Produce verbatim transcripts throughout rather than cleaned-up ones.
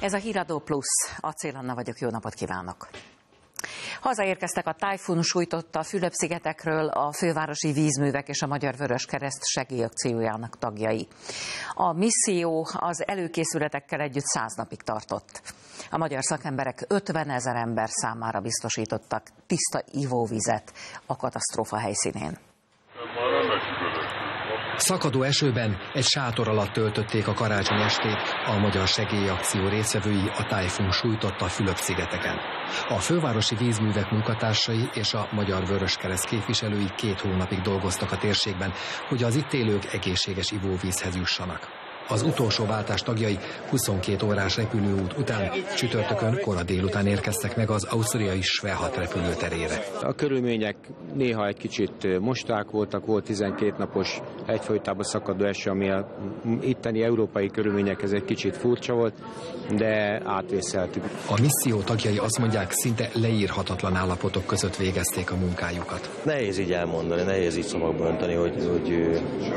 Ez a Híradó Plusz. Acél Anna vagyok, jó napot kívánok! Hazaérkeztek a tájfun sújtotta Fülöp-szigetekről a fővárosi vízművek és a Magyar Vöröskereszt segélyakciójának tagjai. A misszió az előkészületekkel együtt száz napig tartott. A magyar szakemberek ötvenezer ember számára biztosítottak tiszta ivóvizet a katasztrófa helyszínén. Szakadó esőben egy sátor alatt töltötték a karácsony estét a magyar segélyakció résztvevői a tájfun sújtotta Fülöp-szigeteken. A fővárosi vízművek munkatársai és a Magyar Vöröskereszt képviselői két hónapig dolgoztak a térségben, hogy az itt élők egészséges ivóvízhez jussanak. Az utolsó váltás tagjai huszonkét órás repülőút után csütörtökön kora délután érkeztek meg az ausztriai Schwechat repülőterére. A körülmények néha egy kicsit mosták voltak, volt tizenkét napos egyfolytában szakadó eső, ami a itteni európai körülményekhez egy kicsit furcsa volt, de átvészeltük. A misszió tagjai azt mondják, szinte leírhatatlan állapotok között végezték a munkájukat. Nehéz így elmondani, nehéz így szavakba önteni, hogy, hogy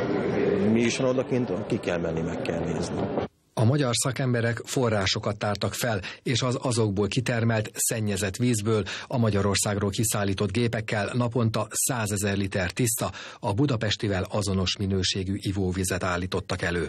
mi is van odakint, ki kell menni, meg kell nézni. A magyar szakemberek forrásokat tártak fel, és az azokból kitermelt, szennyezett vízből a Magyarországról kiszállított gépekkel naponta százezer liter tiszta, a budapestivel azonos minőségű ivóvizet állítottak elő.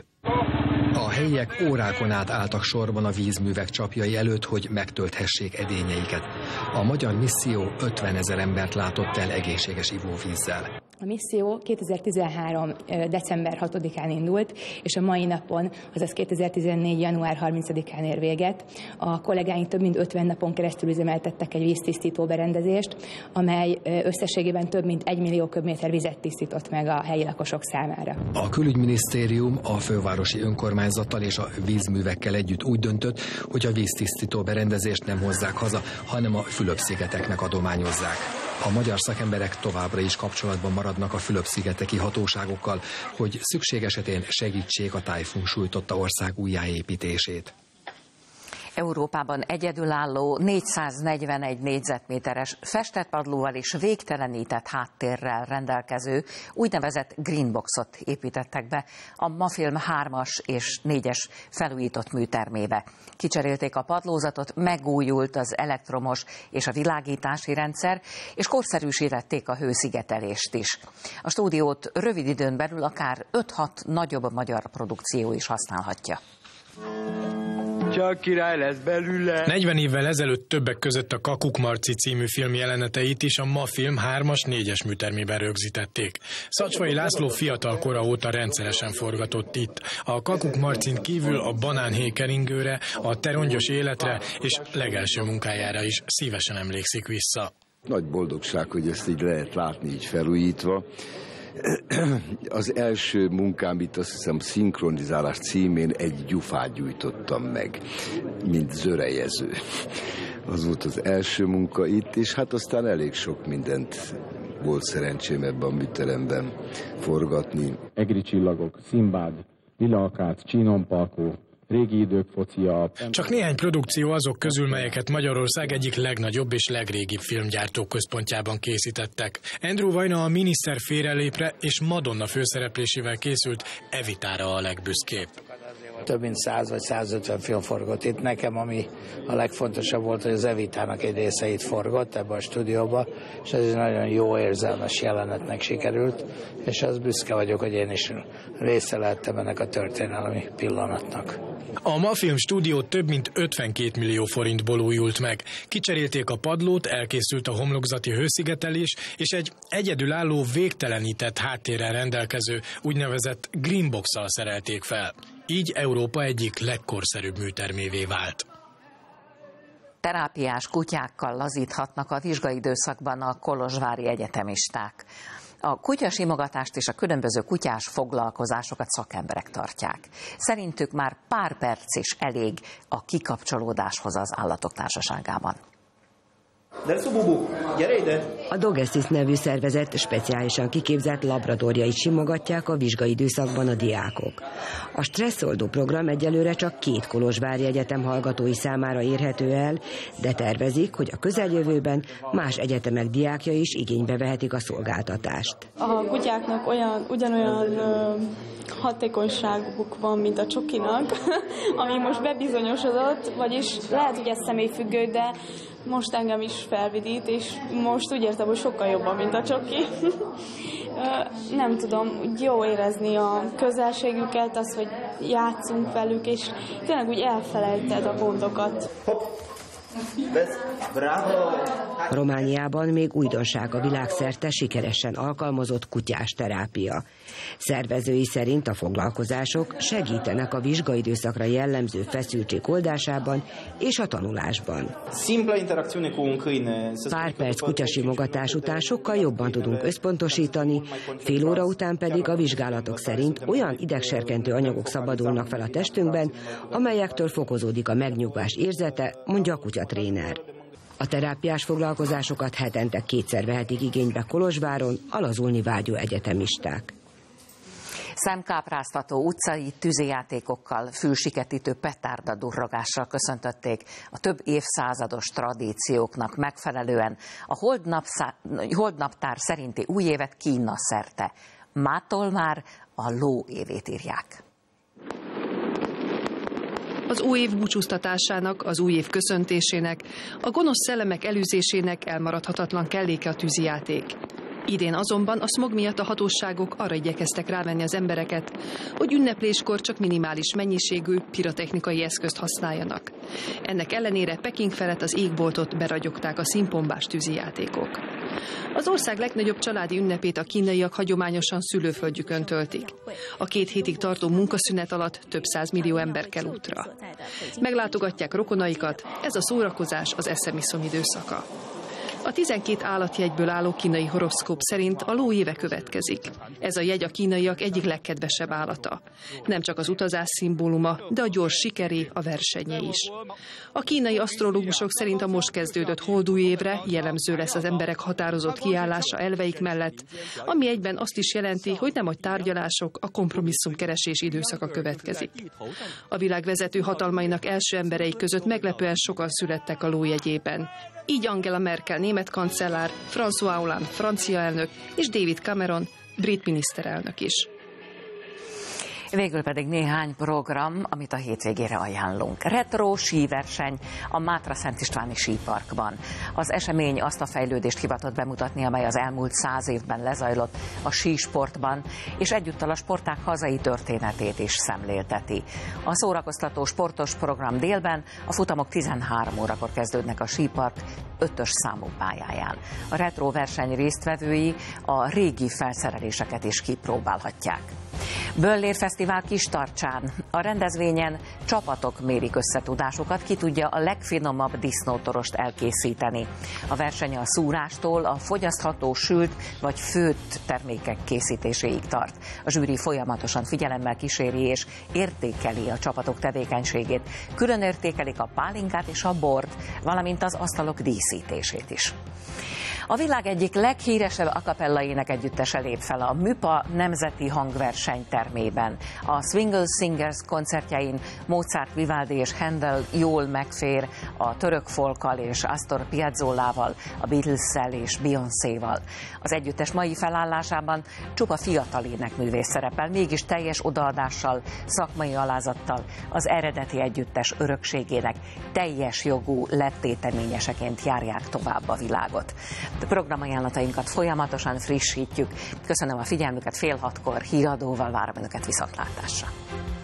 A helyiek órákon át álltak sorban a vízművek csapjai előtt, hogy megtölthessék edényeiket. A magyar misszió ötvenezer embert látott el egészséges ivóvízzel. A misszió kétezer-tizenhárom. december hatodikán indult, és a mai napon, azaz kétezer-tizennégy. január harmincadikán ér véget. A kollégáink több mint ötven napon keresztül üzemeltettek egy víztisztító berendezést, amely összességében több mint egy millió köbméter vizet tisztított meg a helyi lakosok számára. A külügyminisztérium a fővárosi önkormányzattal és a vízművekkel együtt úgy döntött, hogy a víztisztító berendezést nem hozzák haza, hanem a Fülöp-szigeteknek adományozzák. A magyar szakemberek továbbra is kapcsolatban maradnak a Fülöp-szigeteki hatóságokkal, hogy szükség esetén segítsék a tájfun sújtotta ország újjáépítését. Európában egyedülálló négyszáznegyvenegy négyzetméteres festett padlóval és végtelenített háttérrel rendelkező úgynevezett greenboxot építettek be a Mafilm hármas és négyes felújított műtermébe. Kicserélték a padlózatot, megújult az elektromos és a világítási rendszer, és korszerűsítették a hőszigetelést is. A stúdiót rövid időn belül akár öt-hat nagyobb magyar produkció is használhatja. Csak király lesz belőle. negyven évvel ezelőtt többek között a Kakuk Marci című film jeleneteit is a Mafilm hármas négyes műtermében rögzítették. Szacsvai László fiatal kora óta rendszeresen forgatott itt. A Kakuk Marcin kívül a Banánhéj keringőre, a Te rongyos életre és legelső munkájára is szívesen emlékszik vissza. Nagy boldogság, hogy ezt így lehet látni, így felújítva. Az első munkám itt, azt hiszem, szinkronizálás címén egy gyufát gyújtottam meg, mint zörejező. Az volt az első munka itt, és hát aztán elég sok mindent volt szerencsém ebben a műteremben forgatni. Egri csillagok, Szimbád, Lila Akác, Csínon-Palkó, régi idők focia. Csak néhány produkció azok közül, melyeket Magyarország egyik legnagyobb és legrégibb filmgyártó központjában készítettek. Andrew Vajna a Miniszter félrelépre és Madonna főszereplésével készült Evitára a legbüszkébb. Több mint száz vagy százötven film forgott itt. Nekem, ami a legfontosabb volt, hogy az Evitának egy részeit forgott ebbe a stúdióba, és ez egy nagyon jó érzelmes jelenetnek sikerült, és az büszke vagyok, hogy én is része lehettem ennek a történelmi pillanatnak. A Mafilm stúdió több mint ötvenkét millió forintból újult meg. Kicserélték a padlót, elkészült a homlokzati hőszigetelés, és egy egyedülálló végtelenített háttérrel rendelkező úgynevezett greenbox-szal szerelték fel. Így Európa egyik legkorszerűbb műtermévé vált. Terápiás kutyákkal lazíthatnak a vizsgaidőszakban a kolozsvári egyetemisták. A kutyasimogatást és a különböző kutyás foglalkozásokat szakemberek tartják. Szerintük már pár perc is elég a kikapcsolódáshoz az állatok társaságában. Derszó, Bubu, gyere ide! A Dogesis nevű szervezet speciálisan kiképzett labradorjait simogatják a vizsgai időszakban a diákok. A stresszoldó program egyelőre csak két Kolozsvári Egyetem hallgatói számára érhető el, de tervezik, hogy a közeljövőben más egyetemek diákja is igénybe vehetik a szolgáltatást. A kutyáknak olyan, ugyanolyan ö, hatékonyságuk van, mint a csokinak, ami most bebizonyosodott, vagyis lehet, hogy ez személyfüggő, de most engem is felvidít, és most úgy értem, hogy sokkal jobban, mint a csoki. Nem tudom, jó érezni a közelségüket, az, hogy játszunk velük, és tényleg úgy elfelejted a gondokat. Romániában még újdonság a világszerte sikeresen alkalmazott kutyás terápia. Szervezői szerint a foglalkozások segítenek a vizsgaidőszakra jellemző feszültség oldásában és a tanulásban. Pár perc kutyasimogatás után sokkal jobban tudunk összpontosítani, fél óra után pedig a vizsgálatok szerint olyan idegserkentő anyagok szabadulnak fel a testünkben, amelyektől fokozódik a megnyugvás érzete, mondja a kutyatréner. A terápiás foglalkozásokat hetente kétszer vehetik igénybe Kolozsváron a lazulni vágyó egyetemisták. Szemkápráztató utcai tűzijátékokkal, fülsiketítő petárda durrogással köszöntötték a több évszázados tradícióknak megfelelően a holdnapszá... holdnaptár szerinti új évet Kína szerte. Mától már a ló évét írják. Az új év búcsúztatásának, az új év köszöntésének, a gonosz szellemek elűzésének elmaradhatatlan kelléke a tűzijáték. Idén azonban a szmog miatt a hatóságok arra igyekeztek rávenni az embereket, hogy ünnepléskor csak minimális mennyiségű pirotechnikai eszközt használjanak. Ennek ellenére Peking felett az égboltot beragyogták a színpombás tűzijátékok. Az ország legnagyobb családi ünnepét a kínaiak hagyományosan szülőföldjükön töltik. A két hétig tartó munkaszünet alatt több százmillió ember kell útra. Meglátogatják rokonaikat, ez a szórakozás az eszemiszom időszaka. A tizenkét állatjegyből álló kínai horoszkóp szerint a ló éve következik. Ez a jegy a kínaiak egyik legkedvesebb állata. Nem csak az utazás szimbóluma, de a gyors sikeré, a versenyé is. A kínai asztrológusok szerint a most kezdődött holdúj évre jellemző lesz az emberek határozott kiállása elveik mellett, ami egyben azt is jelenti, hogy nem a tárgyalások, a kompromisszumkeresés időszaka következik. A világ vezető hatalmainak első emberei között meglepően sokan születtek a ló jegyében. Így Angela Merkel német kancellár, François Hollande francia elnök és David Cameron brit miniszterelnök is. Végül pedig néhány program, amit a hétvégére ajánlunk. Retro síverseny a Mátra Szent Istváni síparkban. Az esemény azt a fejlődést hivatott bemutatni, amely az elmúlt száz évben lezajlott a sísportban, és egyúttal a sportág hazai történetét is szemlélteti. A szórakoztató sportos program délben, a futamok tizenhárom órakor kezdődnek a sípark ötös számú pályáján. A retro verseny résztvevői a régi felszereléseket is kipróbálhatják. Böllér Fesztivál Kistarcsán. A rendezvényen csapatok mérik összetudásukat, ki tudja a legfinomabb disznótorost elkészíteni. A verseny a szúrástól a fogyasztható sült vagy főtt termékek készítéséig tart. A zsűri folyamatosan figyelemmel kíséri és értékeli a csapatok tevékenységét. Külön értékelik a pálinkát és a bort, valamint az asztalok díszítését is. A világ egyik leghíresebb a cappella énekegyüttese lép fel a Műpa Nemzeti Hangverseny termében. A Swingle Singers koncertjein Mozart, Vivaldi és Handel jól megfér a török folkkal és Astor Piazzollával, a Beatles-szel és Beyoncéval. Az együttes mai felállásában csupa fiatal énekművész szerepel, mégis teljes odaadással, szakmai alázattal az eredeti együttes örökségének teljes jogú lettéteményeseként járják tovább a világot. A programajánlatainkat folyamatosan frissítjük. Köszönöm a figyelmüket, fél hatkor híradóval várom önöket viszontlátásra.